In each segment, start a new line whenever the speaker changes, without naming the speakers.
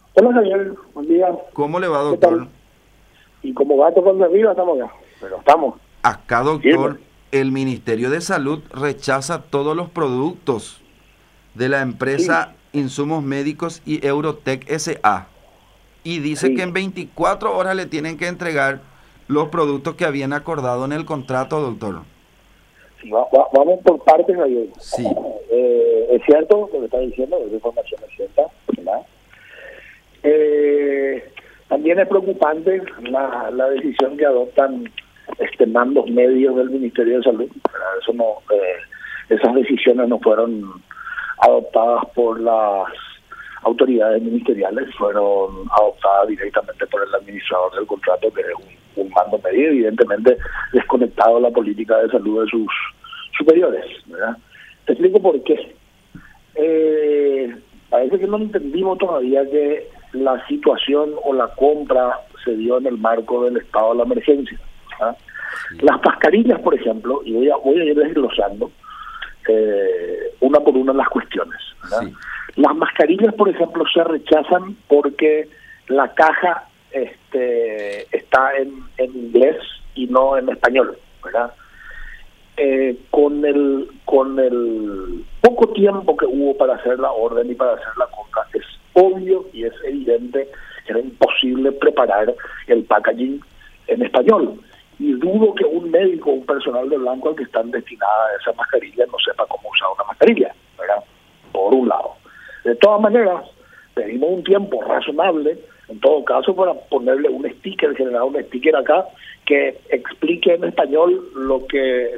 Hola Javier, buen día.
¿Cómo le va,
¿Qué tal?
doctor?
¿Y cómo va tocando arriba? Estamos ya. Pero estamos
Acá,
firmes.
doctor, el Ministerio de Salud rechaza todos los productos de la
Sí,
empresa Insumos Médicos y Eurotech SA y dice que
sí.
en 24 horas le tienen que entregar los productos que habían acordado en el contrato, doctor.
Sí, vamos por partes, Javier.
Sí,
Es cierto lo que está diciendo, es información es cierta, ¿verdad? También es preocupante la decisión que adoptan mandos medios del Ministerio de Salud. ¿Verdad? Eso no, esas decisiones no fueron adoptadas por las autoridades ministeriales, fueron adoptadas directamente por el administrador del contrato, que es un mando medio, evidentemente desconectado de la política de salud de sus superiores, ¿verdad? Te explico por qué. Parece que no entendimos todavía que la situación o la compra se dio en el marco del estado de la emergencia, ¿verdad?
sí,
Las mascarillas, por ejemplo, y voy a ir desglosando una por una las cuestiones, ¿verdad?
sí,
Las mascarillas, por ejemplo, se rechazan porque la caja está en inglés y no en español, ¿verdad? Con el poco tiempo que hubo para hacer la orden y para hacer la compra, es obvio y es evidente que era imposible preparar el packaging en español. Y dudo que un médico o un personal de blanco al que están destinadas esas mascarillas no sepa cómo usar una mascarilla, ¿verdad? Por un lado. De todas maneras, pedimos un tiempo razonable, en todo caso, para ponerle un sticker, generar un sticker acá que explique en español lo que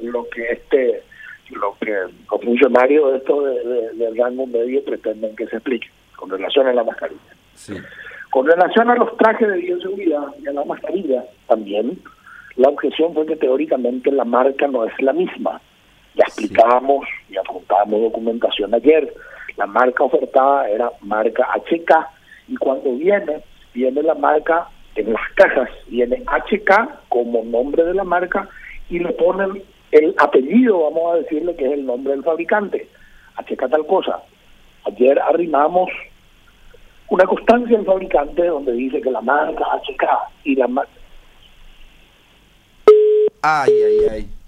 los funcionarios de esto del rango medio pretenden que se explique con relación a la mascarilla.
sí,
Con relación a los trajes de bioseguridad y a la mascarilla, también la objeción fue que teóricamente la marca no es la misma. Ya
sí,
explicábamos y adjuntamos documentación ayer. La marca ofertada era marca HK y cuando viene la marca en las cajas, viene HK como nombre de la marca y le ponen el apellido, vamos a decirle que es el nombre del fabricante, HK tal cosa. Ayer arrimamos una constancia del fabricante donde dice que la marca HK y la marca...
Ay, ay, ay.